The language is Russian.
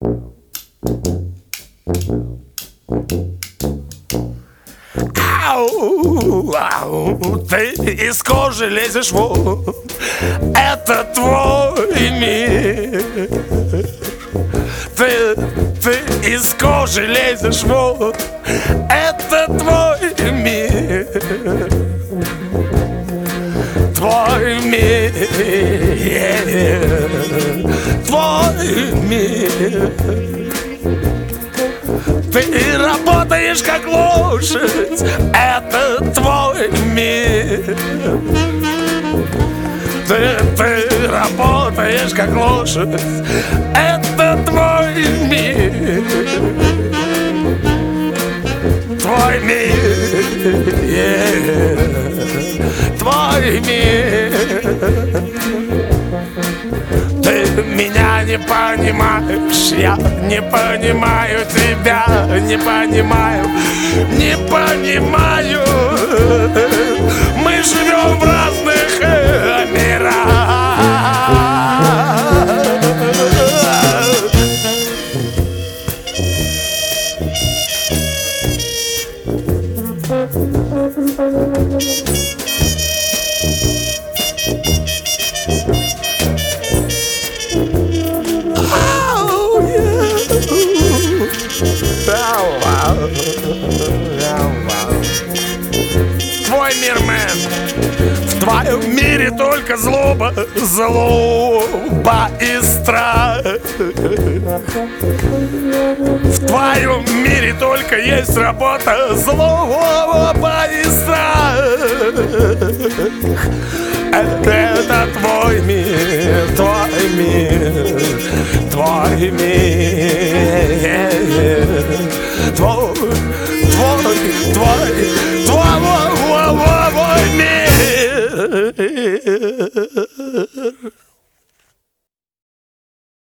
Ау, ау, ты из кожи лезешь, вот это твой мир. Ты из кожи лезешь, вот это твой мир. Твой мир, твой мир. Ты работаешь как лошадь, это твой мир. Ты работаешь как лошадь, это твой мир. Твой мир, твой мир. Ты меня не понимаешь, я не понимаю тебя, не понимаю, не понимаю. Мы живем в разных мирах. Твой мир, мэн. В твоем мире только злоба, злоба и страх. В твоем мире только есть работа, злоба и страх. Это твой мир, твой мир, твой мир, твой мир.